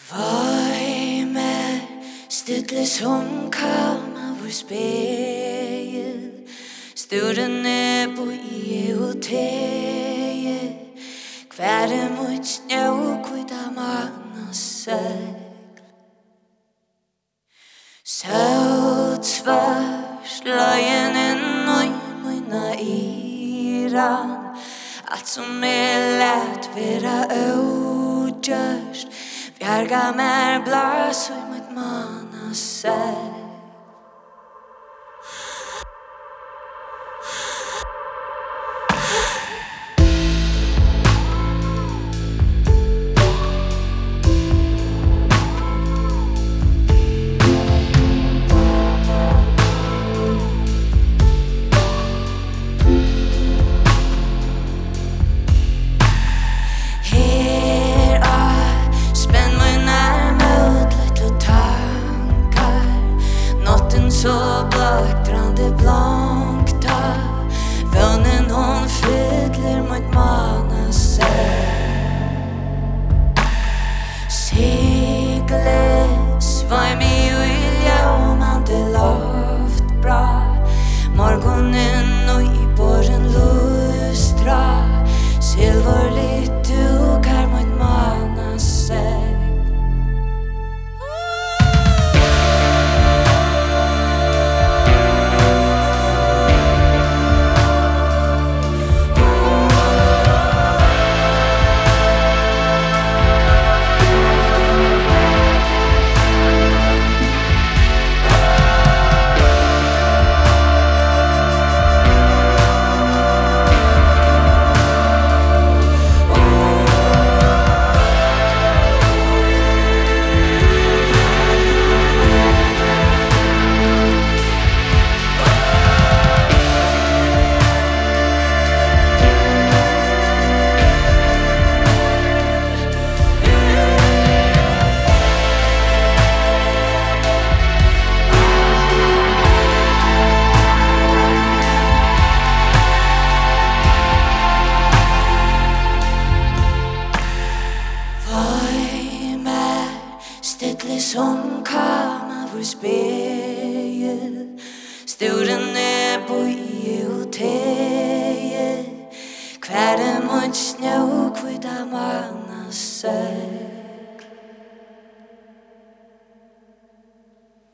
Vai med stille som kommer vor spejl Støvdene på i teie Hver mot snø kvita mann og segl Søt svars løgenen og mine iran Alt som let vera utgjørst Bjarga mer blas og mot mann og segl Så blaktrande blankta Vønnen hon fyller mot mana seg Sigle svai mi ulja om ante loft bra Morgonen og i borren lustra Silverligt dukar mot mana seg Stille som kommer vor spejl Støvdene på i teie Hver mot snø kvita mann og segl